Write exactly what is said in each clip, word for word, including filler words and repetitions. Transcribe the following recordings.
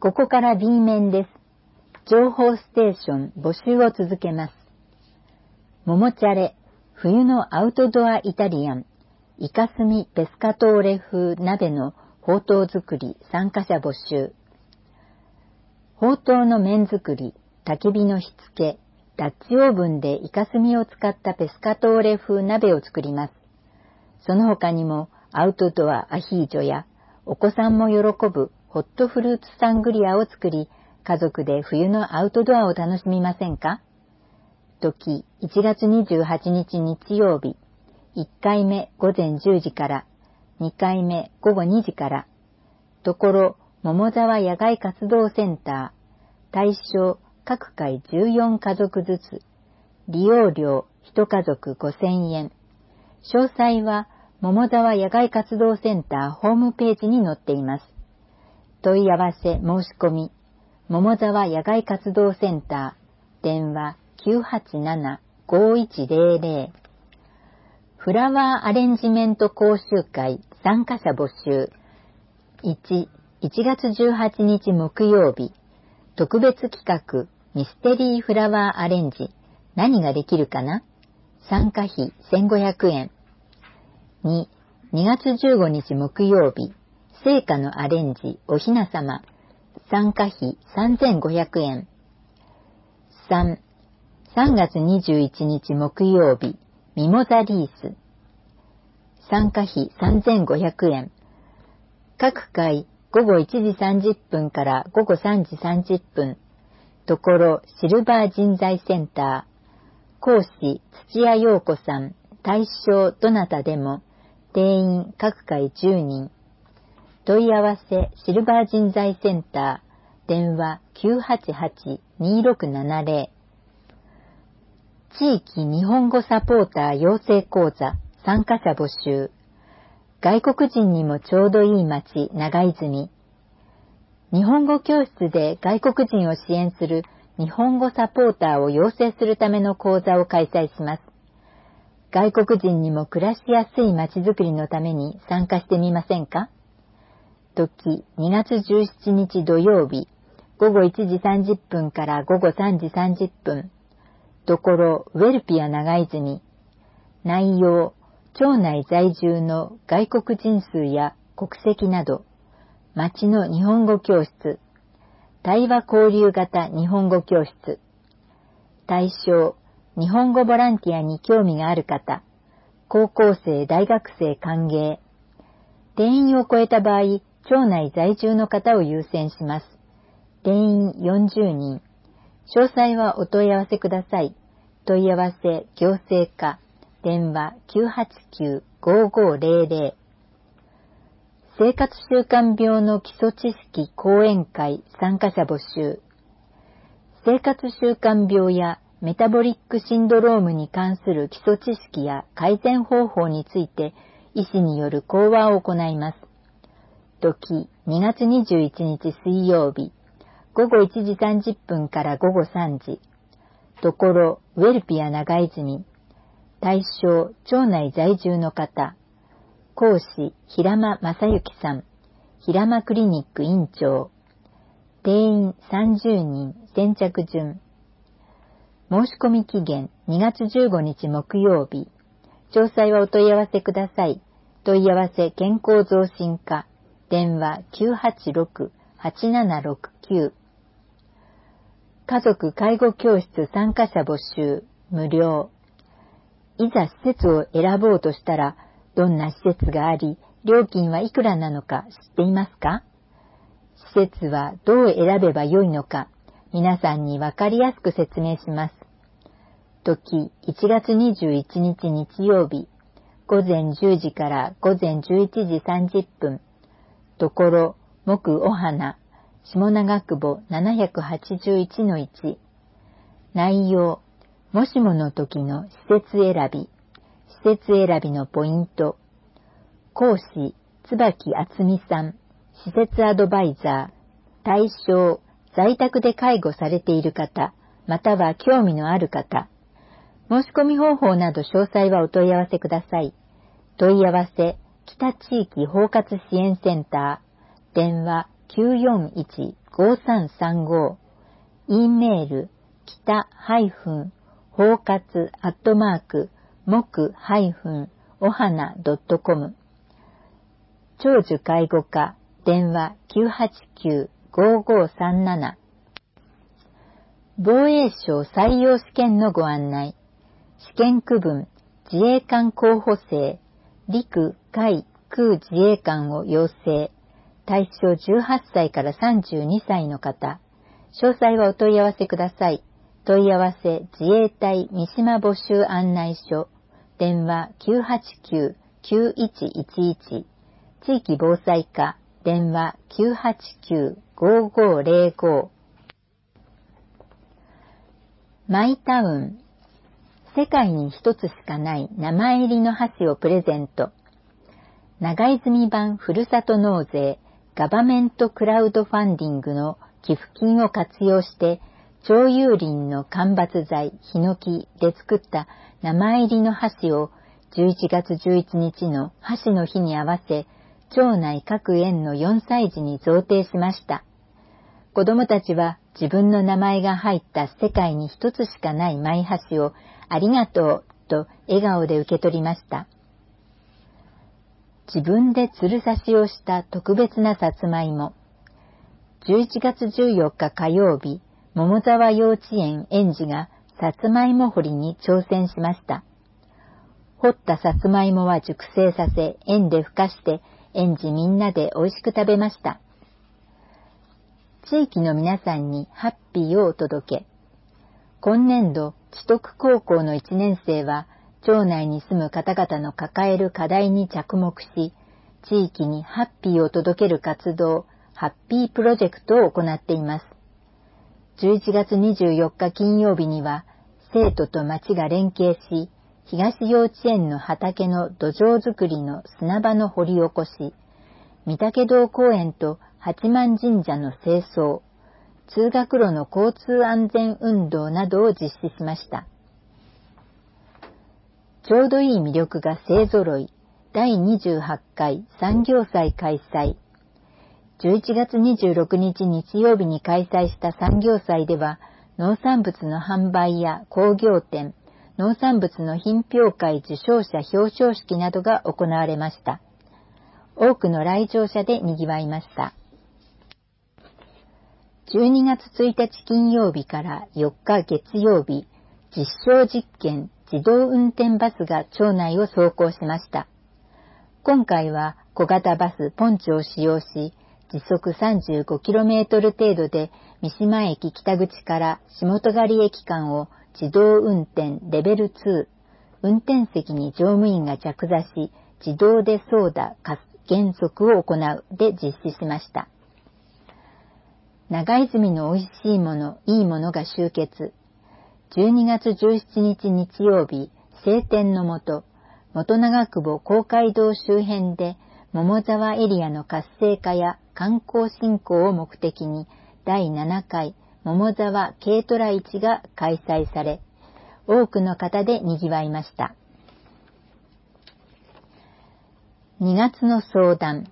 ここから B 面です。情報ステーション募集を続けます。モモチャレ、冬のアウトドアイタリアン、イカスミペスカトーレ風鍋のほうとう作り参加者募集。ほうとうの麺作り、焚き火の火付け、ダッチオーブンでイカスミを使ったペスカトーレ風鍋を作ります。その他にもアウトドアアヒージョやお子さんも喜ぶホットフルーツサングリアを作り、家族で冬のアウトドアを楽しみませんか？時、いちがつにじゅうはちにち日曜日、いっかいめごぜんじゅうじから、にかいめごごにじから、ところ、桃沢野外活動センター、対象、各回じゅうよんかぞくずつ、利用料いちかぞくごせんえん。詳細は、桃沢野外活動センターホームページに載っています。問い合わせ申し込み、桃沢野外活動センター、電話 きゅうはちなな ごいちぜろぜろ。フラワーアレンジメント講習会参加者募集。いち、いちがつじゅうはちにち木曜日、特別企画ミステリーフラワーアレンジ、何ができるかな？参加費せんごひゃくえん。に、にがつじゅうごにち木曜日、聖火のアレンジおひなさま、参加費さんぜんごひゃくえん。さん、さんがつにじゅういちにち木曜日、ミモザリース、参加費さんぜんごひゃくえん。各回ごごいちじさんじゅっぷんからごごさんじさんじゅっぷん、ところシルバー人材センター、講師土屋陽子さん、対象どなたでも、定員各回じゅうにん。問い合わせシルバー人材センター、電話 きゅうはちはち にろくななぜろ。地域日本語サポーター養成講座参加者募集。外国人にもちょうどいい町長泉。日本語教室で外国人を支援する日本語サポーターを養成するための講座を開催します。外国人にも暮らしやすい町づくりのために参加してみませんか？時、にがつじゅうしちにち土曜日、ごごいちじさんじゅっぷんからごごさんじさんじゅっぷん。ところ、ウェルピア長泉。内容、町内在住の外国人数や国籍など、町の日本語教室、対話交流型日本語教室。対象、日本語ボランティアに興味がある方、高校生、大学生歓迎。定員を超えた場合、町内在住の方を優先します。定員よんじゅうにん。詳細はお問い合わせください。問い合わせ行政課、電話 きゅうはちきゅう ごごぜろぜろ。生活習慣病の基礎知識講演会参加者募集。生活習慣病やメタボリックシンドロームに関する基礎知識や改善方法について医師による講話を行います。時、にがつにじゅういちにち水曜日、ごごいちじさんじゅっぷんからごごさんじ。ところ、ウェルピア長泉。対象、町内在住の方。講師、平間正幸さん。平間クリニック院長。定員さんじゅうにん、先着順。申し込み期限にがつじゅうごにち木曜日。詳細はお問い合わせください。問い合わせ健康増進課。電話 きゅうはちろく はちななろくきゅう。家族介護教室参加者募集、無料。いざ施設を選ぼうとしたら、どんな施設があり、料金はいくらなのか知っていますか？施設はどう選べばよいのか、皆さんにわかりやすく説明します。時、いちがつにじゅういちにち日曜日、ごぜんじゅうじからごぜんじゅういちじさんじゅっぷん。ところ、木お花、下長久保 ななひゃくはちじゅういちのいち。内容、もしもの時の施設選び、施設選びのポイント。講師、椿敦美さん、施設アドバイザー。対象、在宅で介護されている方、または興味のある方。申し込み方法など詳細はお問い合わせください。問い合わせ、北地域包括支援センター、電話きゅうよんいち ごさんさんご、E メール、北包括アットマーク、木お花 .com、長寿介護課、電話 きゅうはちきゅう ごごさんなな。防衛省採用試験のご案内。試験区分、自衛官候補生、陸海空自衛官を要請。対象じゅうはっさいからさんじゅうにさいの方。詳細はお問い合わせください。問い合わせ自衛隊三島募集案内所。電話 きゅうはちきゅう きゅういちいちいち。地域防災課。電話 きゅうはちきゅう ごごぜろご。マイタウン。世界に一つしかない名前入りの箸をプレゼント。長泉版ふるさと納税ガバメントクラウドファンディングの寄付金を活用して超有林の間伐材ヒノキで作った名前入りの箸をじゅういちがつじゅういちにちの箸の日に合わせ町内各園のよんさい児に贈呈しました。子どもたちは自分の名前が入った世界に一つしかないマイ箸をありがとうと笑顔で受け取りました。自分でつる刺しをした特別なさつまいも。じゅういちがつじゅうよっか火曜日、桃沢幼稚園園児がさつまいも掘りに挑戦しました。掘ったさつまいもは熟成させ、園でふかして園児みんなで美味しく食べました。地域の皆さんにハッピーをお届け。今年度、知徳高校のいちねんせいは、町内に住む方々の抱える課題に着目し、地域にハッピーを届ける活動、ハッピープロジェクトを行っています。じゅういちがつにじゅうよっか金曜日には、生徒と町が連携し、東幼稚園の畑の土壌づくりの砂場の掘り起こし、御嶽堂公園と八幡神社の清掃、通学路の交通安全運動などを実施しました。ちょうどいい魅力が勢ぞろい、だいにじゅうはちかい産業祭開催。じゅういちがつにじゅうろくにち日曜日に開催した産業祭では、農産物の販売や工業展、農産物の品評会受賞者表彰式などが行われました。多くの来場者で賑わいました。じゅうにがつついたち金曜日からよっか月曜日、実証実験自動運転バスが町内を走行しました。今回は小型バスポンチを使用し、時速 さんじゅうごキロメートル 程度で三島駅北口から下戸狩駅間を自動運転レベルに、運転席に乗務員が着座し、自動で操舵、減速を行うで実施しました。長泉の美味しいもの、いいものが集結。じゅうにがつじゅうしちにち日曜日、晴天のもと、元長久保公会堂周辺で桃沢エリアの活性化や観光振興を目的にだいななかい桃沢軽トラ市が開催され、多くの方で賑わいました。にがつの相談。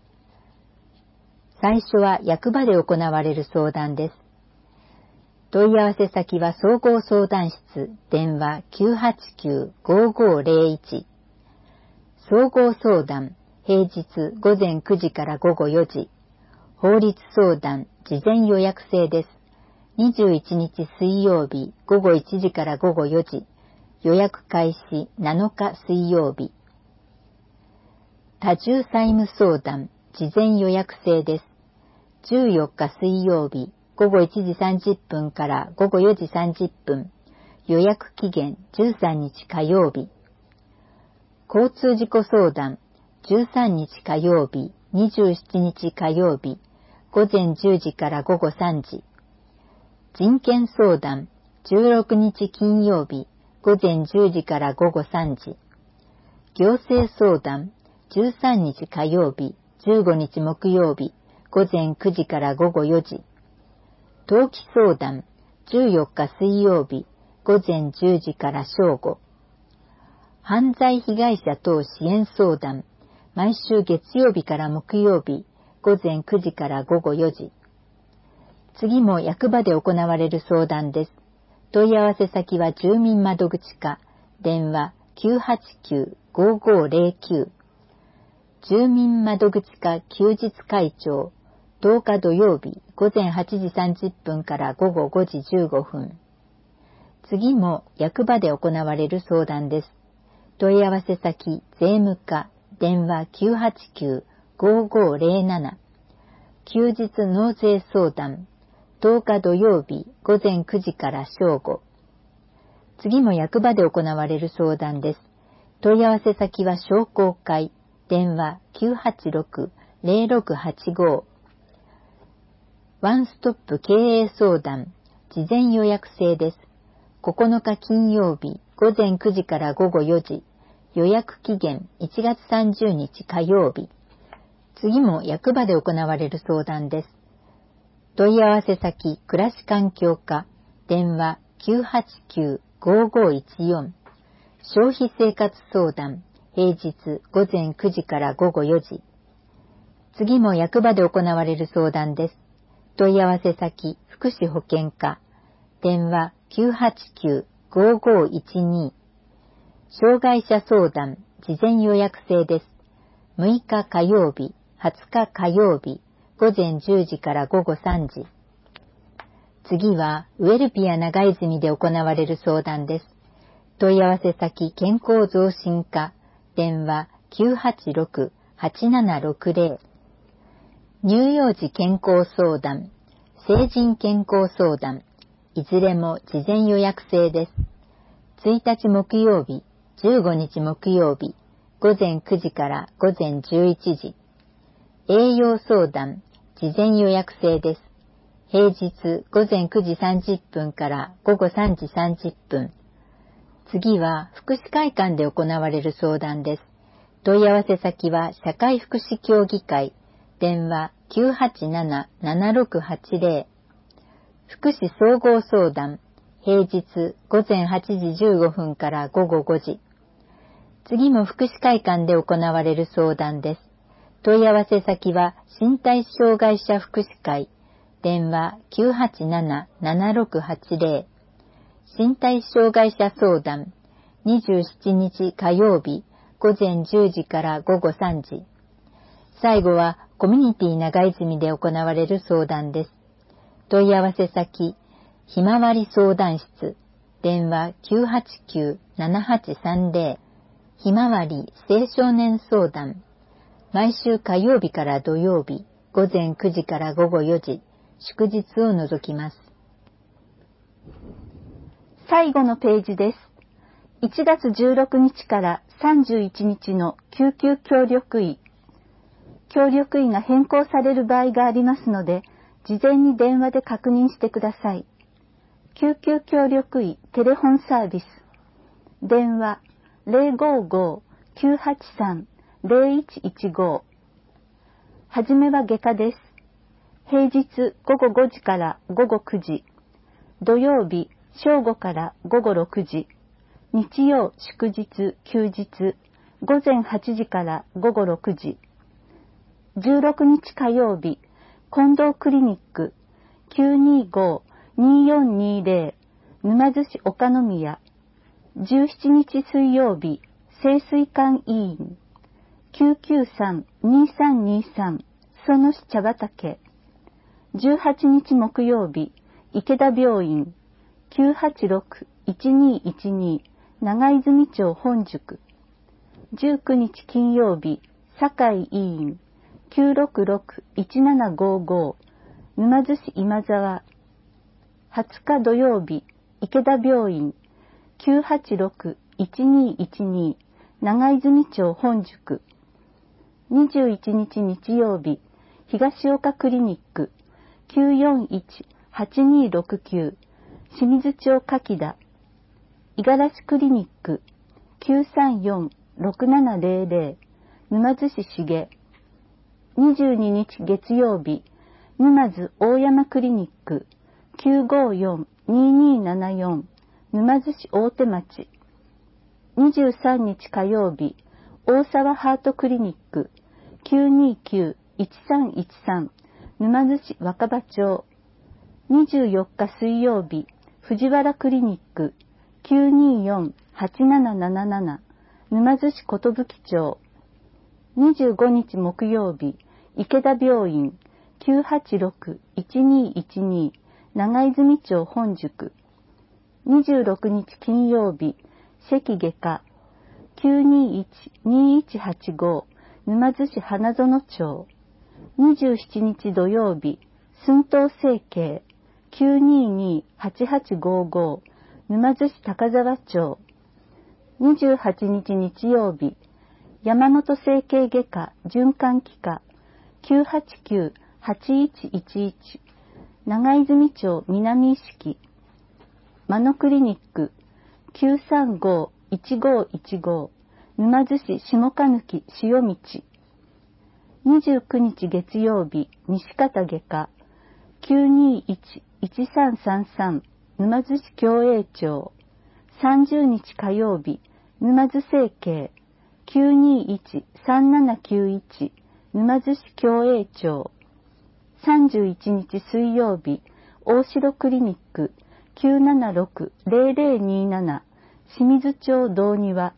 最初は役場で行われる相談です。問い合わせ先は総合相談室、電話 きゅうはちきゅう ごごぜろいち。総合相談、平日ごぜんくじからごごよじ。法律相談、事前予約制です。にじゅういちにち水曜日、ごごいちじからごごよじ。予約開始なのか水曜日。多重債務相談、事前予約制です。じゅうよっか水曜日、ごごいちじさんじゅっぷんからごごよじさんじゅっぷん。予約期限じゅうさんにち火曜日。交通事故相談、じゅうさんにち火曜日、にじゅうしちにち火曜日、ごぜんじゅうじからごごさんじ。人権相談、じゅうろくにち金曜日、ごぜんじゅうじからごごさんじ。行政相談、じゅうさんにち火曜日、じゅうごにち木曜日、ごぜんくじからごごよじ。登記相談、じゅうよっか水曜日、ごぜんじゅうじから正午。犯罪被害者等支援相談、毎週月曜日から木曜日、 午前くじから午後よじ。次も役場で行われる相談です。問い合わせ先は住民窓口課、電話 きゅうはちきゅう ごーごーゼロきゅう。住民窓口課休日会長、とおか土曜日午前はちじさんじゅっぷんから午後ごじじゅうごふん。次も役場で行われる相談です。問い合わせ先税務課、電話 きゅうはちきゅう ごーごーゼロなな。休日納税相談、とおか土曜日午前くじから正午。次も役場で行われる相談です。問い合わせ先は商工会、電話 きゅうはちろく ゼロろくはちご。ワンストップ経営相談、事前予約制です。ここのか金曜日午前くじから午後よじ。予約期限いちがつさんじゅうにち火曜日。次も役場で行われる相談です。問い合わせ先、暮らし環境課、電話 きゅうはちきゅう ごーごーいちよん。消費生活相談、平日午前くじから午後よじ。次も役場で行われる相談です。問い合わせ先、福祉保健課、電話 きゅうはちきゅう ごーごーいちに。障害者相談、事前予約制です。むいか火曜日、はつか火曜日、午前じゅうじから午後さんじ。次は、ウェルピア長泉で行われる相談です。問い合わせ先、健康増進課、電話 きゅうはちろく はちななろくゼロ。乳幼児健康相談、成人健康相談、いずれも事前予約制です。ついたち木曜日、じゅうごにち木曜日、午前くじから午前じゅういちじ。栄養相談、事前予約制です。平日午前くじさんじゅっぷんから午後さんじさんじゅっぷん。次は福祉会館で行われる相談です。問い合わせ先は社会福祉協議会、電話 きゅうはちなな ななろくはちゼロ。福祉総合相談、平日午前はちじじゅうごふんから午後ごじ。次も福祉会館で行われる相談です。問い合わせ先は身体障害者福祉会、電話 きゅうはちなな ななろくはちゼロ。身体障害者相談、にじゅうしちにち火曜日、午前じゅうじから午後さんじ。最後はコミュニティ長泉で行われる相談です。問い合わせ先、ひまわり相談室、電話 きゅうはちきゅう ななはちさんゼロ。ひまわり青少年相談、毎週火曜日から土曜日、午前くじから午後よじ、祝日を除きます。 最後のページです。いちがつじゅうろくにちからさんじゅういちにちの救急協力医。協力医が変更される場合がありますので、事前に電話で確認してください。救急協力医テレフォンサービス。電話 ゼロごーごー きゅうはちさん ゼロいちいちご。はじめは外科です。平日ごごごじからごごくじ。土曜日正午からごごろくじ。日曜祝日休日午前はちじからごごろくじ。じゅうろくにち火曜日近藤クリニック きゅうにーごー にーよんにーゼロ 沼津市岡宮。じゅうしちにち水曜日清水館医院 きゅうきゅうさん にーさんにーさん 裾野市茶畑。じゅうはちにち木曜日池田病院 きゅうはちろく いちにーいちにー 長泉町本宿。じゅうくにち金曜日堺医院 きゅうろくろく いちななごーごー 沼津市今沢。はつか土曜日池田病院 きゅうはちろく いちにーいちにー 長泉町本宿。にじゅういちにち日曜日東岡クリニック きゅうよんいち はちにーろくきゅう 清水町柿田。五十嵐クリニック きゅうさんよん ろくななゼロゼロ 沼津市重。にじゅうににち月曜日沼津大山クリニック きゅうごーよん にーにーななよん 沼津市大手町。にじゅうさんにち火曜日大沢ハートクリニック きゅうにーきゅういちさんいちさん沼津市若葉町。にじゅうよっか水曜日、藤原クリニック きゅうにーよん はちなななななな 沼津市寿町。にじゅうごにち木曜日、池田病院 きゅうはちろく いちにーいちにー 長泉町本宿。にじゅうろくにち金曜日、関外科 きゅうにーいち にーいちはちご 沼津市花園町。にじゅうしちにち土曜日、寸東整形 きゅうにーにー はちはちごご 沼津市高沢町。にじゅうはちにち日曜日、山本整形外科循環器科 きゅうはちきゅう はちいちいちいち 長泉町南石木。マノクリニック きゅうさんご いちごいちご 沼津市下鹿貫塩道。にじゅうくにち月曜日、西方外科 きゅうにーいち いちさんさんさん 沼津市共栄町。さんじゅうにち火曜日、沼津整形 きゅうにーいち さんななきゅういち 沼津市共栄町。さんじゅういちにち水曜日、大城クリニック きゅうななろく ぜろぜろにーなな 清水町道庭。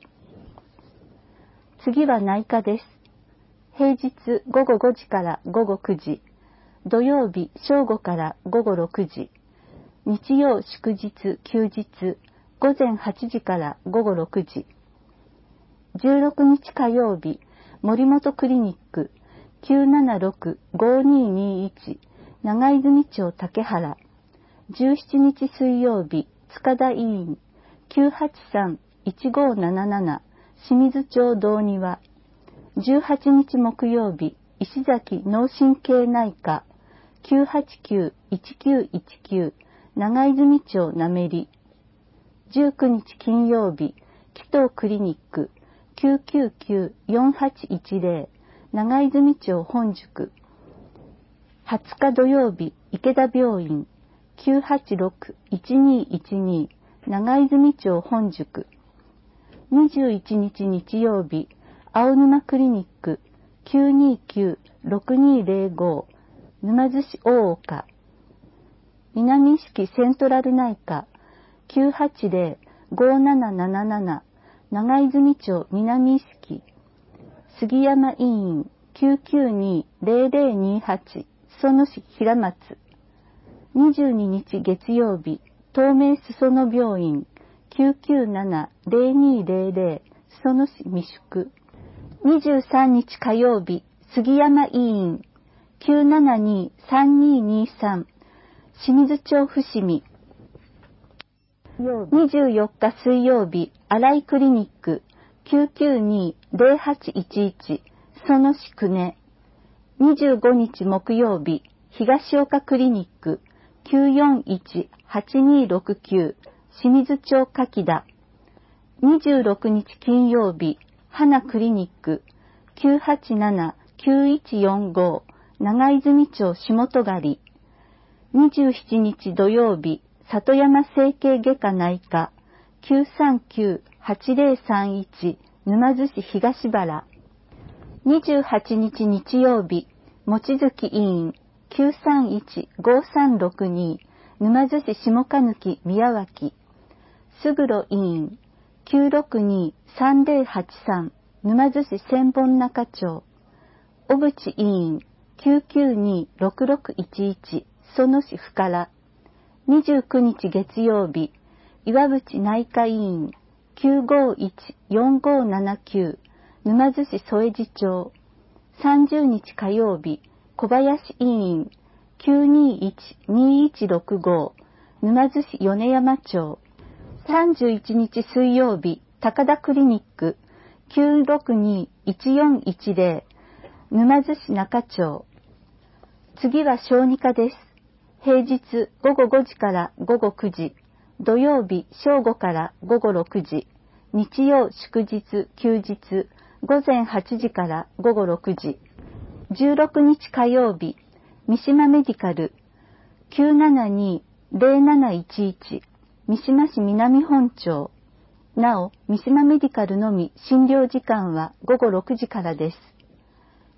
次は内科です。平日ごごごじからごごくじ、土曜日正午からごごろくじ、日曜祝日休日午前はちじからごごろくじ。じゅうろくにち火曜日、森本クリニック きゅうななろく ごにーにーいち 長泉町竹原。じゅうしちにち水曜日、塚田医院 きゅうはちさん いちごなななな 清水町道庭。じゅうはちにち木曜日、石崎脳神経内科 きゅうはちきゅう いちきゅういちきゅう 長泉町なめり。じゅうくにち金曜日、紀藤クリニック きゅうきゅうきゅう よんはちいちぜろ 長泉町本宿。はつか土曜日、池田病院 きゅうはちろく いちにーいちにー 長泉町本宿。にじゅういちにち日曜日、青沼クリニック きゅうにーきゅう ろくにーぜろご 沼津市大岡。南石木セントラル内科 きゅうはちぜろ ごなななななな 長泉町南石木。杉山医院 きゅうきゅうにー ぜろぜろにーはち 裾野市平松。にじゅうににち月曜日、東名裾野病院 きゅうきゅうなな ぜろにーぜろぜろ 裾野市未宿。にじゅうさんにち火曜日、杉山医院 きゅうななにー さんにーにーさん 清水町伏見。にじゅうよっか水曜日、新井クリニック きゅうきゅうにー ぜろはちいちいち 裾野市久根。にじゅうごにち木曜日、東岡クリニック きゅうよんいち はちにーろくきゅう 清水町柿田。にじゅうろくにち金曜日、花クリニック きゅうはちなな きゅういちよんご 長泉町下戸狩。にじゅうしちにち土曜日、里山整形外科内科 きゅうさんきゅう はちぜろさんいち 沼津市東原。にじゅうはちにち日曜日、望月医院 きゅうさんいち ごさんろくに 沼津市下鹿貫宮脇。勝呂医院 きゅうろくにー さんぜろはちさん 沼津市千本中町。小渕医院 きゅうきゅうにー ろくろくいちいち 裾野市深良。にじゅうくにち月曜日、岩渕内科医院 きゅうごいち よんごななきゅう 沼津市添地町。さんじゅうにち火曜日、小林医院 きゅうにーいち にーいちろくご 沼津市米山町。さんじゅういちにち水曜日、高田クリニック きゅうろくにー いちよんいちぜろ 沼津市中町。次は小児科です。平日ごごごじからごごくじ、土曜日正午からごごろくじ、日曜祝日休日午前はちじからごごろくじ。じゅうろくにち火曜日、三島メディカル きゅうななにー ぜろなないちいち 三島市南本町。なお、三島メディカルのみ診療時間はごごろくじからです。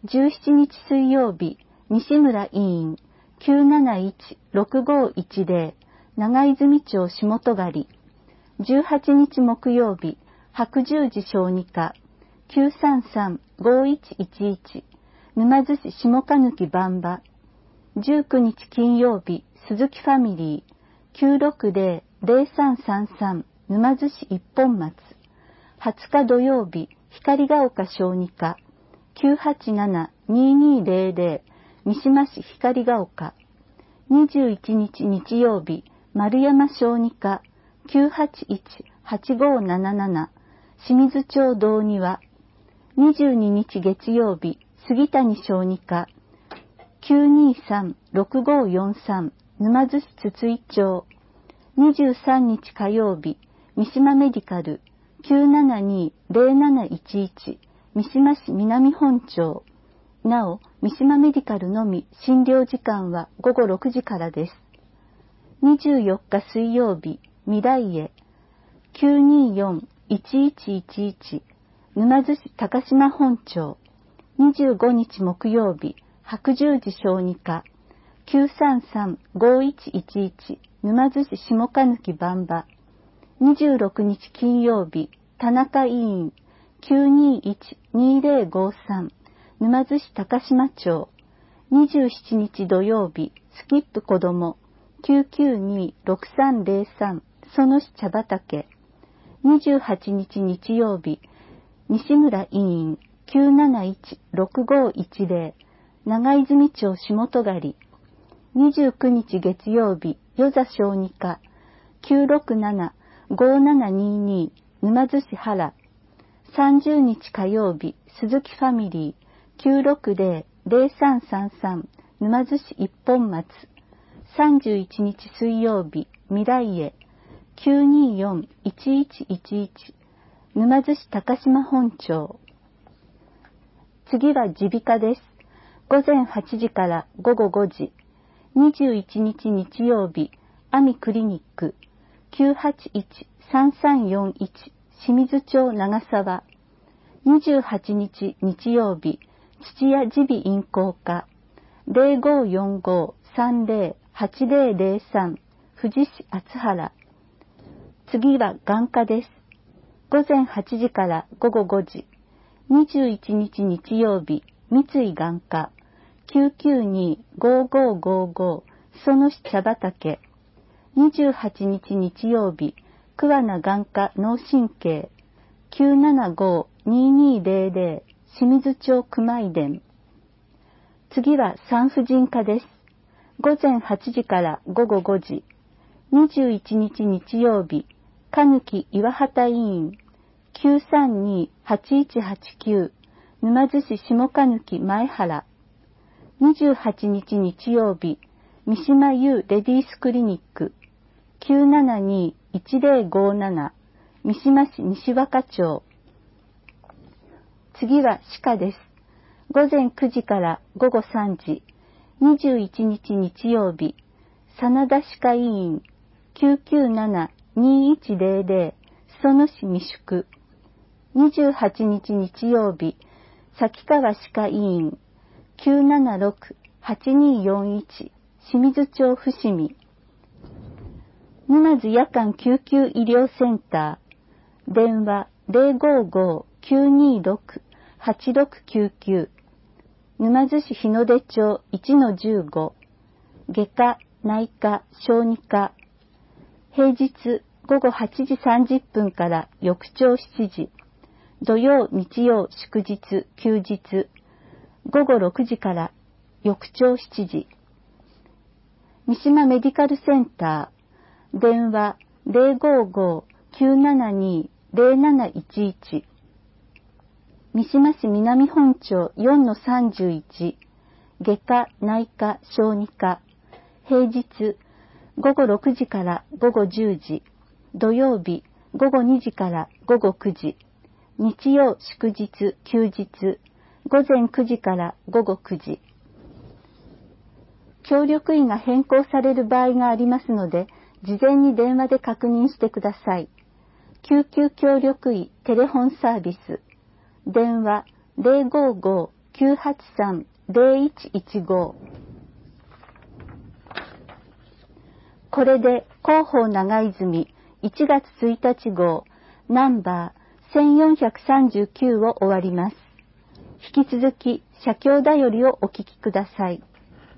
じゅうしちにち水曜日、西村委員 きゅうなないちろくごいちゼロ 長泉町下戸狩。じゅうはちにち木曜日、白十字小児科 きゅうさんさんごいちいちいち 沼津市下鹿貫番場。じゅうくにち金曜日、鈴木ファミリー きゅうろくゼロ ゼロさんさんさん 沼津市一本松。はつか土曜日、光が丘小児科 きゅうはちななににゼロゼロ 三島市光が丘。にじゅういちにち日曜日、丸山小児科 きゅうはちいちはちごなななな 清水町道庭。にじゅうににち月曜日、杉谷小児科 きゅうにさんろくごよんさん 沼津市筒井町。にじゅうさんにち火曜日、三島メディカル きゅうななにゼロなないちいち 三島市南本町。なお、三島メディカルのみ診療時間はごごろくじからです。にじゅうよっか水曜日、未来へ きゅうによんいちいちいちいち 沼津市高島本町。にじゅうごにち木曜日、白十字小児科 きゅうさんさんごいちいちいち 沼津市下鹿貫番場。にじゅうろくにち金曜日、田中委員 きゅうにいちにゼロごさん 沼津市高島町。にじゅうしちにち土曜日、スキップ子ども きゅうきゅうにろくさんゼロさん 園市茶畑。にじゅうはちにち日曜日、西村委員 きゅうなないちろくごいちゼロ 長泉町下戸狩。にじゅうくにち月曜日、与座小児科 きゅうろくななごななにに 沼津市原。さんじゅうにち火曜日、鈴木ファミリー きゅうろくゼロ ゼロさんさんさん 沼津市一本松。さんじゅういちにち水曜日、未来へ きゅうによんいちいちいちいち 沼津市高島本町。次は耳鼻科です。ごぜんはちじからごごごじ。にじゅういちにち日曜日、アミクリニック きゅうはちいちさんさんよんいち 清水町長沢。にじゅうはちにち日曜日、土屋耳鼻咽喉科 ゼロごよんごさんゼロはちゼロゼロさん 富士市厚原。次は眼科です。ごぜんはちじからごごごじ。にじゅういちにち日曜日、三井眼科 きゅうきゅうにごごごご 園市茶畑。にじゅうはちにち日曜日、桑名眼科脳神経 きゅうななごににゼロゼロ 清水町熊井田。次は産婦人科です。ごぜんはちじからごごごじ。にじゅういちにち日曜日、鹿貫岩畑委員 きゅうさんにはちいちはちきゅう 沼津市下鹿貫前原。にじゅうはちにち日曜日、三島優レディースクリニック きゅうななにいちゼロごなな 三島市西若町。次は歯科です。ごぜんくじからごごさんじ。にじゅういちにち日曜日、真田歯科医院 きゅうきゅうななにいちゼロゼロ 園市未宿。にじゅうはちにち日曜日、崎川歯科医院 きゅうななろくはちによんいち 清水町伏見。沼津夜間救急医療センター、電話 ゼロごごきゅうにろくはちろくきゅうきゅう。沼津市日の出町 いちのじゅうご。外科、内科、小児科。平日ごごはちじさんじゅっぷんから翌朝しちじ。土曜、日曜、祝日、休日。ごごろくじから翌朝しちじ。三島メディカルセンター、電話 ゼロごごきゅうななにゼロなないちいち。三島市南本町 よんのさんじゅういち。外科、内科、小児科。平日ごごろくじからごごじゅうじ。土曜日ごごにじからごごくじ。日曜、祝日、休日。ごぜんくじからごごくじ。協力医が変更される場合がありますので、事前に電話で確認してください。救急協力医テレフォンサービス。電話 ゼロごごきゅうはちさん ゼロいちいちご。これで広報長泉いちがつついたち号ナンバーせんよんひゃくさんじゅうきゅうを終わります。引き続き社協だよりをお聞きください。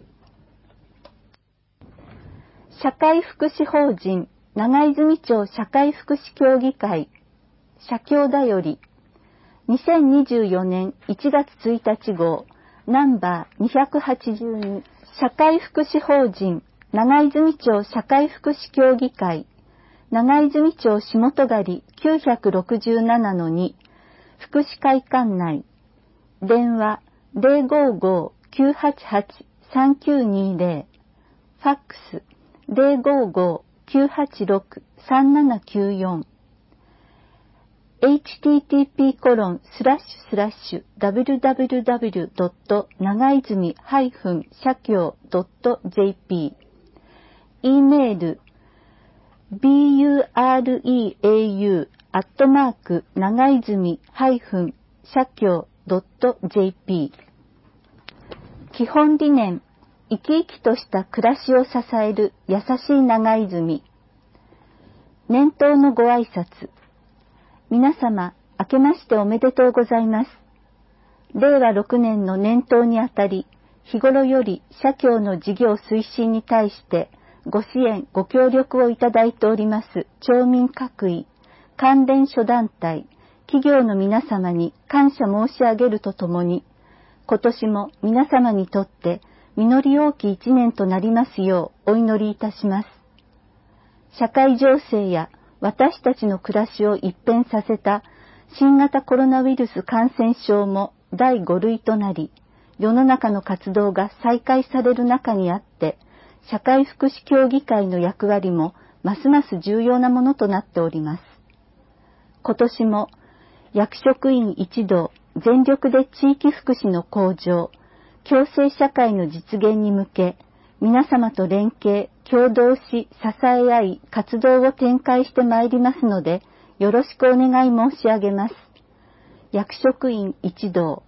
社会福祉法人長泉町社会福祉協議会社協だよりにせんにじゅうよねんいちがつついたち号ナンバーにひゃくはちじゅうに社会福祉法人長泉町社会福祉協議会長泉町下戸狩きゅうひゃくろくじゅうななのに福祉会館内電話 ゼロごーごーきゅうはちはちさんきゅうにーゼロ ファックス ゼロごーごーきゅうはちろくさんななきゅうよん エイチティーティーピーコロンスラッシュスラッシュダブリュダブリュダブリュドット長泉社協ドットジェーピー E メール ビーユーアールイーエーユー アットマーク長泉社協ドットジェーピー 基本理念生き生きとした暮らしを支える優しい長泉。年頭のご挨拶。皆様、明けましておめでとうございます。れいわろくねんの年頭にあたり、日頃より社協の事業推進に対してご支援、ご協力をいただいております町民各位、関連諸団体、企業の皆様に感謝申し上げるとともに、今年も皆様にとって実り多き一年となりますようお祈りいたします。社会情勢や私たちの暮らしを一変させた新型コロナウイルス感染症もだいごるいとなり、世の中の活動が再開される中にあって、社会福祉協議会の役割もますます重要なものとなっております。今年も役職員一同全力で地域福祉の向上、共生社会の実現に向け、皆様と連携、協働し、支え合い、活動を展開してまいりますので、よろしくお願い申し上げます。役職員一同。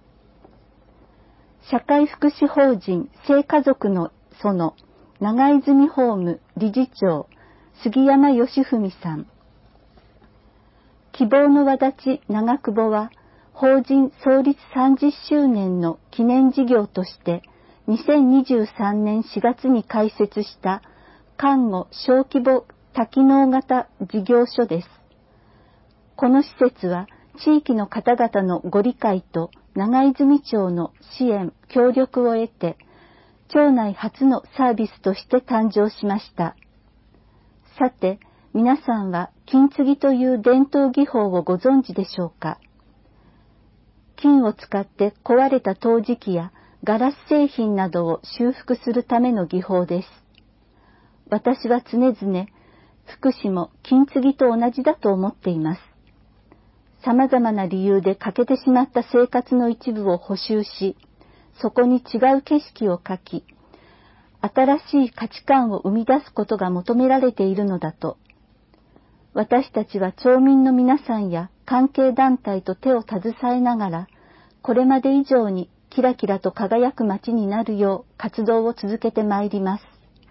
社会福祉法人聖家族の園、長泉ホーム理事長、杉山義文さん。希望の輪立ち長久保は、法人創立さんじゅっしゅうねんの記念事業として、にせんにじゅうさんねんしがつに開設した看護小規模多機能型事業所です。この施設は地域の方々のご理解と長泉町の支援・協力を得て、町内初のサービスとして誕生しました。さて、皆さんは金継ぎという伝統技法をご存知でしょうか。金を使って壊れた陶磁器やガラス製品などを修復するための技法です。私は常々、福祉も金継ぎと同じだと思っています。様々な理由で欠けてしまった生活の一部を補修し、そこに違う景色を描き、新しい価値観を生み出すことが求められているのだと。私たちは町民の皆さんや関係団体と手を携えながら、これまで以上にキラキラと輝く街になるよう活動を続けてまいります。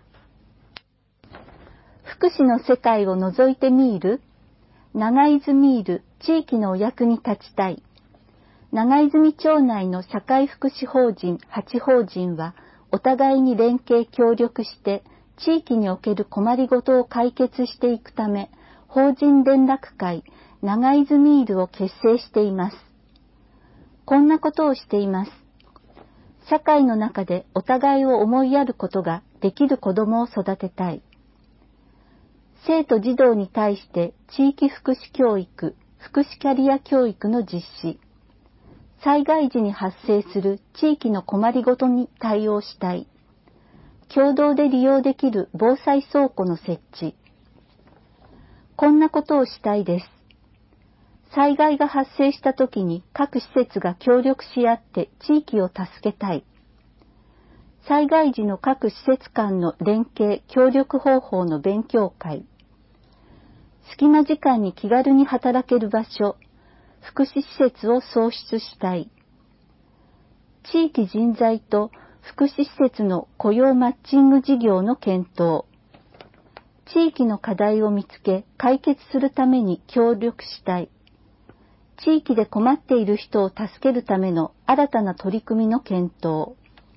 福祉の世界を覗いてみる、長泉いる地域のお役に立ちたい。長泉町内の社会福祉法人はち法人は、お互いに連携協力して、地域における困りごとを解決していくため、法人連絡会長泉いるを結成しています。こんなことをしています。社会の中でお互いを思いやることができる子どもを育てたい。生徒児童に対して地域福祉教育、福祉キャリア教育の実施。災害時に発生する地域の困りごとに対応したい。共同で利用できる防災倉庫の設置。こんなことをしたいです。災害が発生したときに各施設が協力し合って地域を助けたい。災害時の各施設間の連携・協力方法の勉強会。隙間時間に気軽に働ける場所、福祉施設を創出したい。 地域人材と福祉施設の雇用マッチング事業の検討。地域の課題を見つけ解決するために協力したい。地域で困っている人を助けるための新たな取り組みの検討。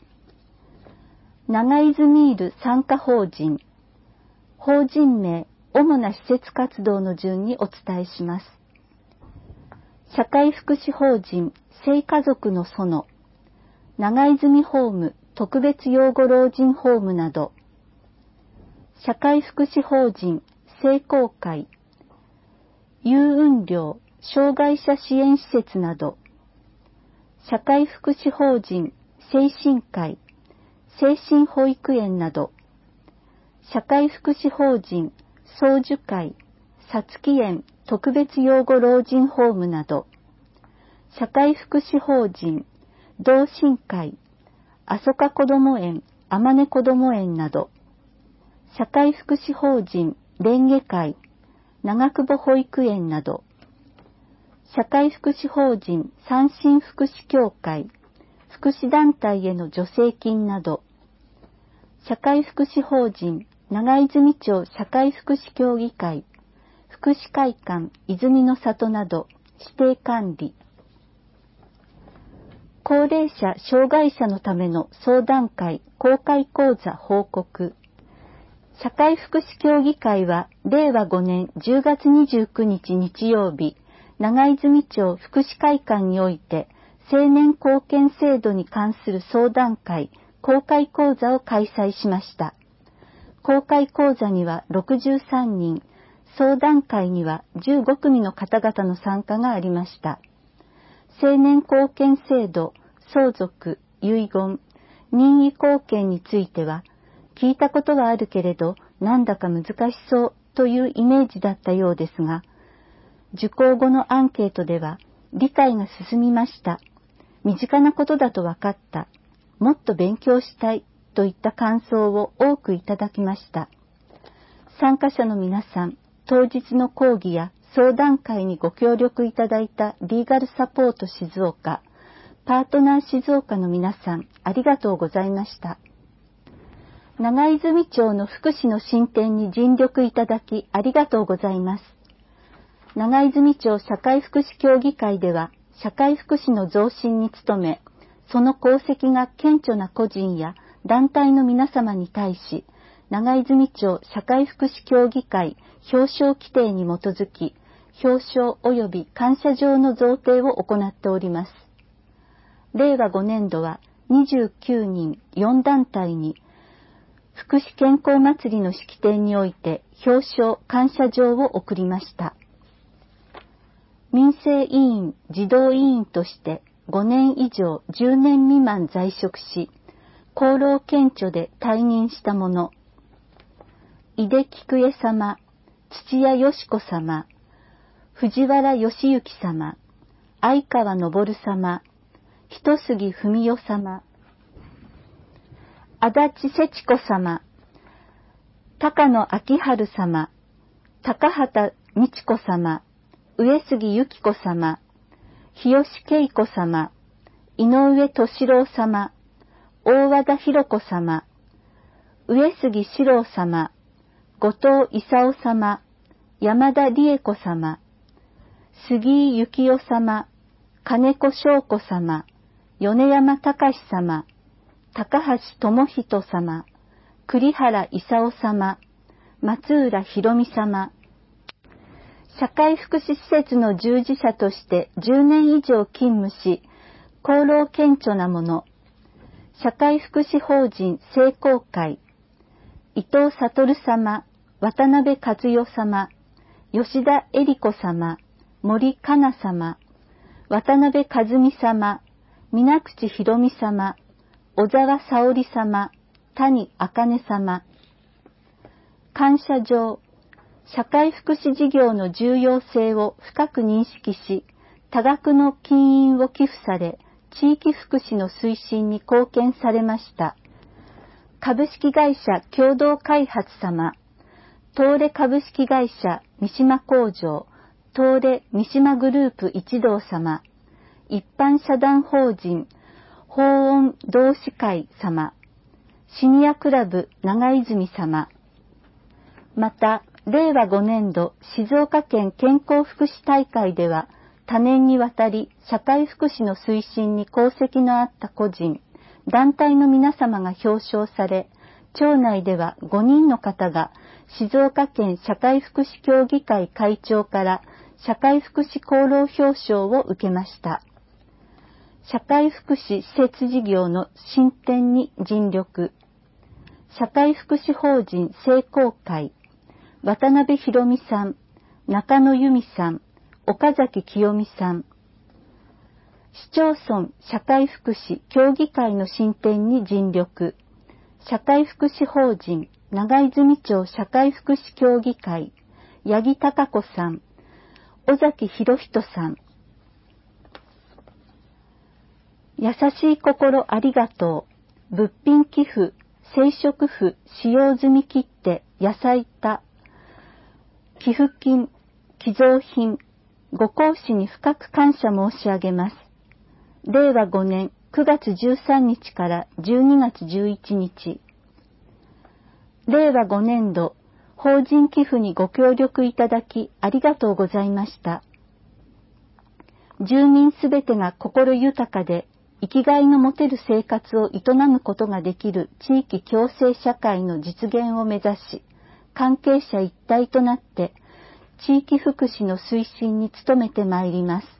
長泉ール参加法人。法人名、主な施設活動の順にお伝えします。社会福祉法人、聖家族の園。長泉ホーム、特別養護老人ホームなど。社会福祉法人、聖光会。有運寮、障害者支援施設など。社会福祉法人、精神科医、精神保育園など。社会福祉法人、総樹会、さつき園特別養護老人ホームなど。社会福祉法人、同心会、あそかこども園、あまねこども園など。社会福祉法人、蓮華会、長久保保育園など。社会福祉法人三振福祉協会、福祉団体への助成金など。社会福祉法人長泉町社会福祉協議会、福祉会館泉の里など指定管理。高齢者・障害者のための相談会公開講座報告。社会福祉協議会はれいわごねんじゅうがつにじゅうくにち日曜日、長泉町福祉会館において青年貢献制度に関する相談会公開講座を開催しました。公開講座にはろくじゅうさんにん、相談会にはじゅうごくみの方々の参加がありました。青年貢献制度、相続、遺言、任意貢献については、聞いたことはあるけれど、なんだか難しそうというイメージだったようですが、受講後のアンケートでは、理解が進みました。身近なことだと分かった。もっと勉強したいといった感想を多くいただきました。参加者の皆さん、当日の講義や相談会にご協力いただいたリーガルサポート静岡、パートナー静岡の皆さん、ありがとうございました。長泉町の福祉の進展に尽力いただきありがとうございます。長泉町社会福祉協議会では、社会福祉の増進に努め、その功績が顕著な個人や団体の皆様に対し、長泉町社会福祉協議会表彰規定に基づき、表彰及び感謝状の贈呈を行っております。れいわごねんどはにじゅうきゅうにんよんだんたいに、福祉健康祭りの式典において表彰感謝状を贈りました。民生委員、児童委員としてごねん以上じゅうねん未満在職し、功労顕著で退任した者、井出菊江様、土屋よし子様、藤原義行様、相川昇様、一杉文代様、足立節子様、高野明春様、高畑美智子様、上杉由紀子様、日吉恵子様、井上敏郎様、大和田博子様、上杉史郎様、後藤勲様、山田理恵子様、杉井幸代様、金子翔子様、米山隆様、高橋智人様、栗原勲様、松浦博美様、社会福祉施設の従事者としてじゅうねん以上勤務し、功労顕著な者、社会福祉法人聖光会、伊藤悟様、渡辺和代様、吉田恵里子様、森かな様、渡辺和美様、水口博美様、小沢沙織様、谷茜様。感謝状。社会福祉事業の重要性を深く認識し、多額の金印を寄付され、地域福祉の推進に貢献されました。株式会社共同開発様、東レ株式会社三島工場、東レ三島グループ一同様、一般社団法人、 法恩同志会様、シニアクラブ長泉様、また、れいわごねんど静岡県健康福祉大会では、多年にわたり社会福祉の推進に功績のあった個人、団体の皆様が表彰され、町内ではごにんの方が静岡県社会福祉協議会会長から社会福祉功労表彰を受けました。社会福祉施設事業の進展に尽力。社会福祉法人聖光会、渡辺博美さん、中野由美さん、岡崎清美さん。市町村社会福祉協議会の進展に尽力。社会福祉法人長泉町社会福祉協議会、八木貴子さん、尾崎博人さん。優しい心ありがとう。物品寄付、生殖婦使用済み切手、野菜田。寄付金、寄贈品、ご講師に深く感謝申し上げます。れいわごねんくがつじゅうさんにちからじゅうにがつじゅういちにち。れいわごねんど、法人寄付にご協力いただきありがとうございました。住民すべてが心豊かで、生きがいの持てる生活を営むことができる地域共生社会の実現を目指し、関係者一体となって地域福祉の推進に努めてまいります。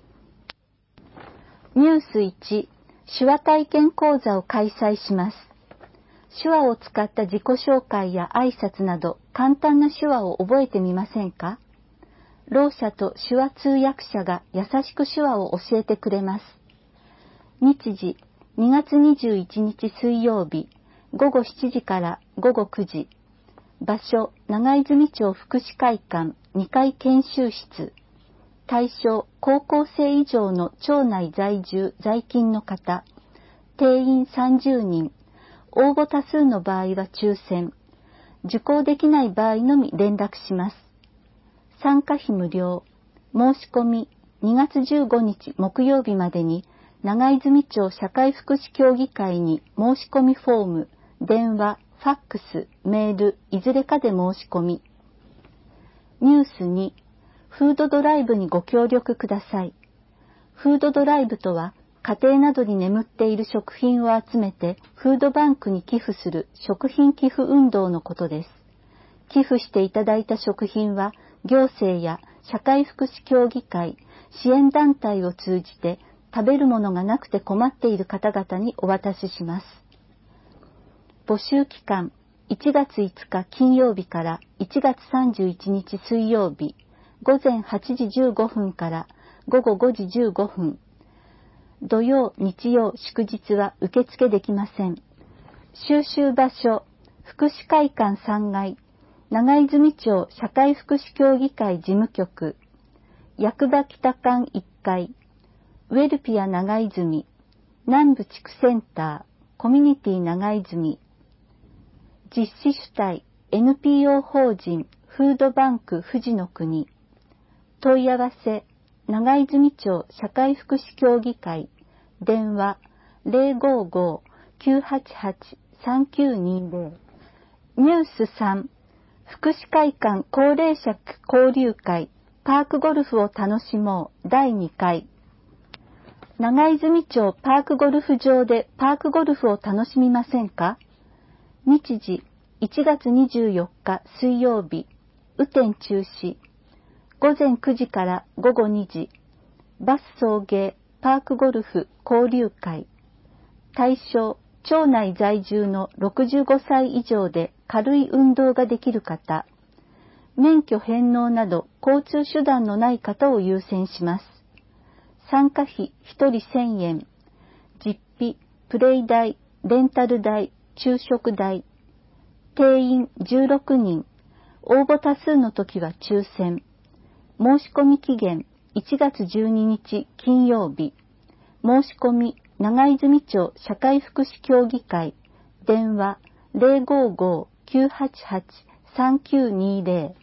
ニュースいち、手話体験講座を開催します。手話を使った自己紹介や挨拶など簡単な手話を覚えてみませんか？ろう者と手話通訳者が優しく手話を教えてくれます。日時、にがつにじゅういちにち水曜日、ごごしちじからごごくじ。場所、長泉町福祉会館にかい研修室。対象、高校生以上の町内在住在勤の方。定員さんじゅうにん。応募多数の場合は抽選。受講できない場合のみ連絡します。参加費無料。申し込み、にがつじゅうごにち木曜日までに、長泉町社会福祉協議会に申し込みフォーム、電話、ファックス、メール、いずれかで申し込み。ニュースに、フードドライブにご協力ください。フードドライブとは、家庭などに眠っている食品を集めてフードバンクに寄付する食品寄付運動のことです。寄付していただいた食品は、行政や社会福祉協議会、支援団体を通じて、食べるものがなくて困っている方々にお渡しします。募集期間、いちがついつか金曜日からいちがつさんじゅういちにち水曜日、ごぜんはちじじゅうごふんからごごごじじゅうごふん。土曜、日曜、祝日は受付できません。収集場所、福祉会館さんがい、長泉町社会福祉協議会事務局、役場北館いっかい、ウェルピア長泉、南部地区センター、コミュニティ長泉、実施主体 エヌピーオー 法人フードバンク富士の国、問い合わせ、長泉町社会福祉協議会、電話 ゼロごご きゅうはちはち さんきゅうにゼロ。ニュースさん、福祉会館高齢者交流会、パークゴルフを楽しもうだいにかい。長泉町パークゴルフ場でパークゴルフを楽しみませんか？日時、いちがつにじゅうよっか水曜日、雨天中止。ごぜんくじからごごにじ、バス送迎パークゴルフ交流会。対象、町内在住のろくじゅうごさい以上で軽い運動ができる方。免許返納など交通手段のない方を優先します。参加費ひとりせんえん。実費、プレイ代、レンタル代、昼食代。定員じゅうろくにん。応募多数の時は抽選。申し込み期限いちがつじゅうににち金曜日。申し込み長泉町社会福祉協議会。電話 ゼロごご きゅうはちはち さんきゅうにゼ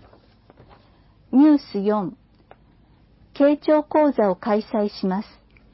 ロ。ニュースよん。傾聴講座を開催します。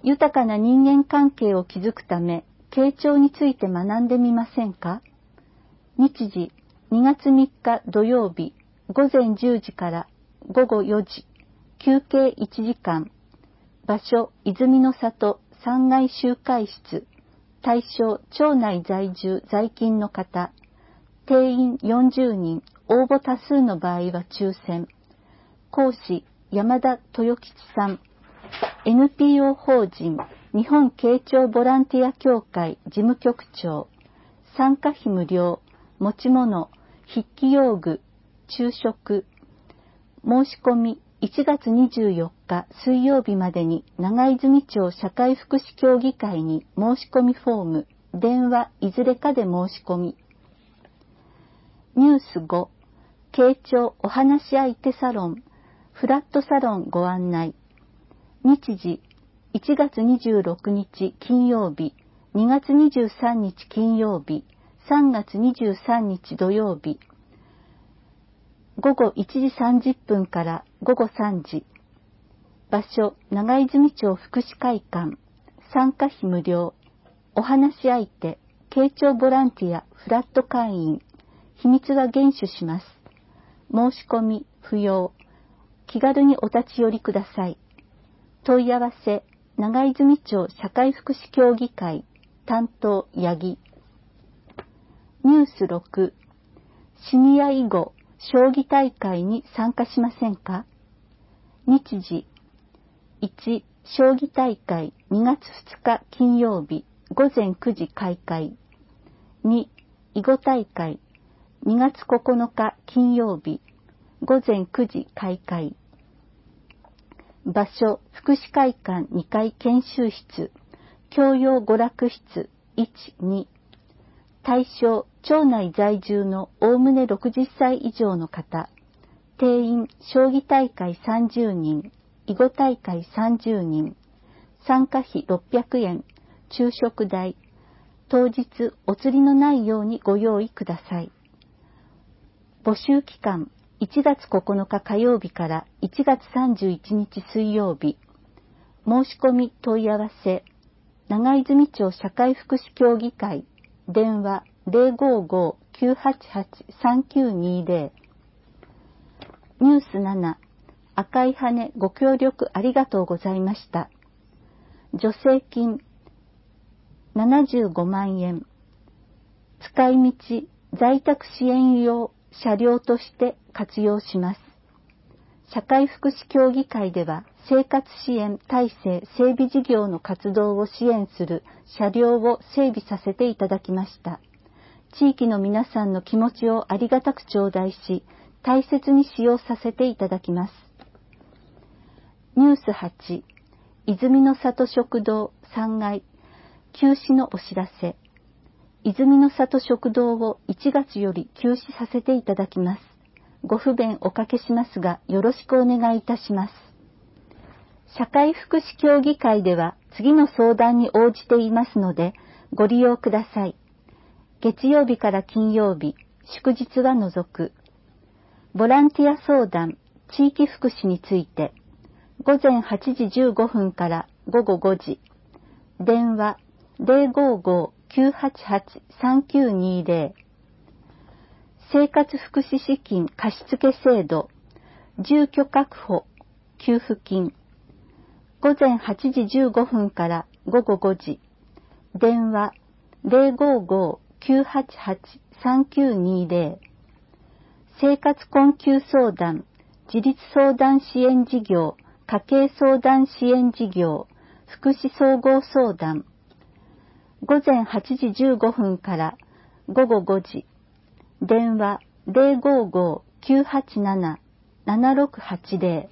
豊かな人間関係を築くため、傾聴について学んでみませんか？日時、にがつみっか土曜日、ごぜんじゅうじからごごよじ、休憩いちじかん。場所、泉の里さんがい集会室。対象、町内在住在勤の方。定員よんじゅうにん、応募多数の場合は抽選。講師、山田豊吉さん。エヌピーオー 法人日本傾聴ボランティア協会事務局長。参加費無料。持ち物、筆記用具、昼食。申し込みいちがつにじゅうよっか水曜日までに長泉町社会福祉協議会に申し込みフォーム、電話いずれかで申し込み。ニュースご、傾聴お話し相手サロン、フラットサロンご案内。日時、いちがつにじゅうろくにち金曜日、にがつにじゅうさんにち金曜日、さんがつにじゅうさんにち土曜日。ごごいちじさんじゅっぷんからごごさんじ。場所、長泉町福祉会館。参加費無料。お話し相手、傾聴ボランティア、フラット会員。秘密は厳守します。申し込み不要。気軽にお立ち寄りください。問い合わせ、長泉町社会福祉協議会。担当、八木。ニュースろく、シニア囲碁将棋大会に参加しませんか？日時、いち、将棋大会にがつふつか金曜日ごぜんくじ開会。に、囲碁大会にがつここのか金曜日ごぜんくじ開会。場所、福祉会館にかい研修室、教養娯楽室いち、に。対象、町内在住のおおむねろくじゅっさい以上の方。定員、将棋大会さんじゅうにん、囲碁大会さんじゅうにん。参加費ろっぴゃくえん、昼食代。当日、お釣りのないようにご用意ください。募集期間、いちがつここのか火曜日からいちがつさんじゅういちにち水曜日。申し込み問い合わせ、長泉町社会福祉協議会。電話 ゼロごご きゅうはちはち さんきゅうにゼロ。ニュースなな、赤い羽ご協力ありがとうございました。助成金ななじゅうごまんえん。使い道、在宅支援用車両として活用します。社会福祉協議会では生活支援体制整備事業の活動を支援する車両を整備させていただきました。地域の皆さんの気持ちをありがたく頂戴し、大切に使用させていただきます。ニュースはち、泉の里食堂さんがい、休止のお知らせ。泉の里食堂をいちがつより休止させていただきます。ご不便おかけしますが、よろしくお願いいたします。社会福祉協議会では次の相談に応じていますので、ご利用ください。月曜日から金曜日、祝日は除く。ボランティア相談、地域福祉について、ごぜんはちじじゅうごふんからごごごじ。電話ゼロごご きゅうはちはち さんきゅうにゼロ。生活福祉資金貸付制度、住居確保、給付金。ごぜんはちじじゅうごふんからごごごじ。電話ゼロごご きゅうはちはち さんきゅうにゼロ。生活困窮相談、自立相談支援事業、家計相談支援事業、福祉総合相談。ごぜんはちじじゅうごふんからごごごじ。電話ゼロごご きゅうはちなな ななろくはちゼロ。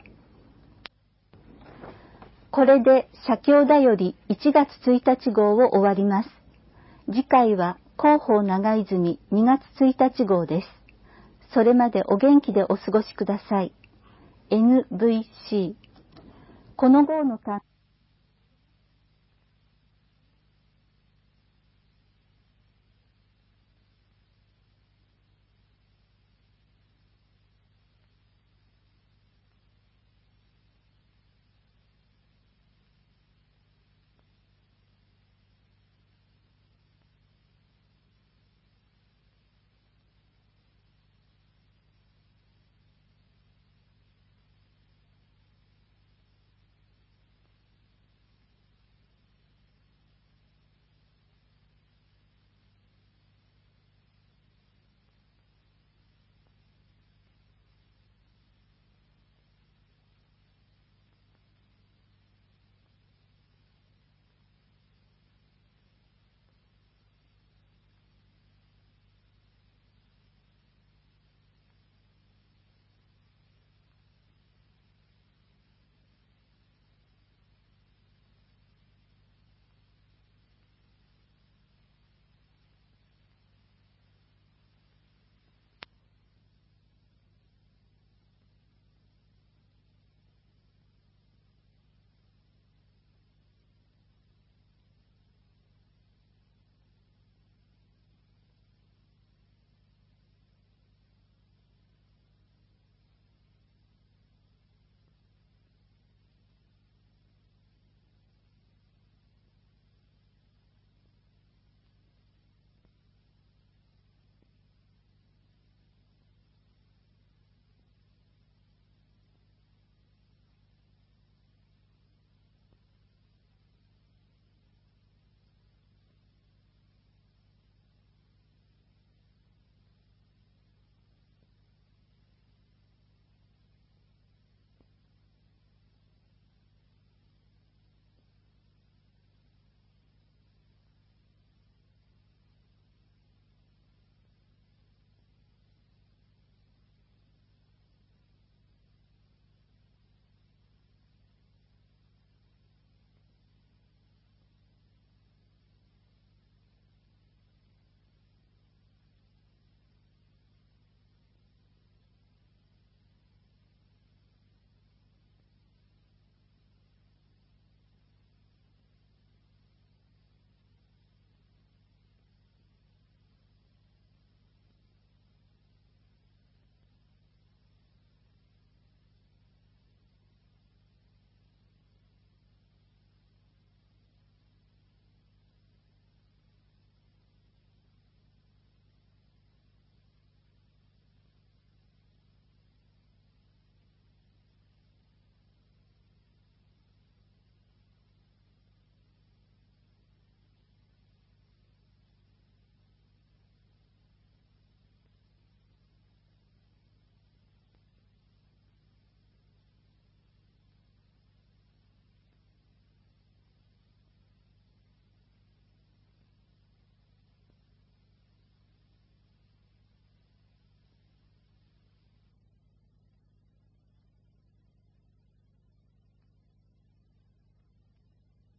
これで社協だよりいちがつついたち号を終わります。次回は広報長泉にがつついたち号です。それまでお元気でお過ごしください。エヌブイシー。この号の担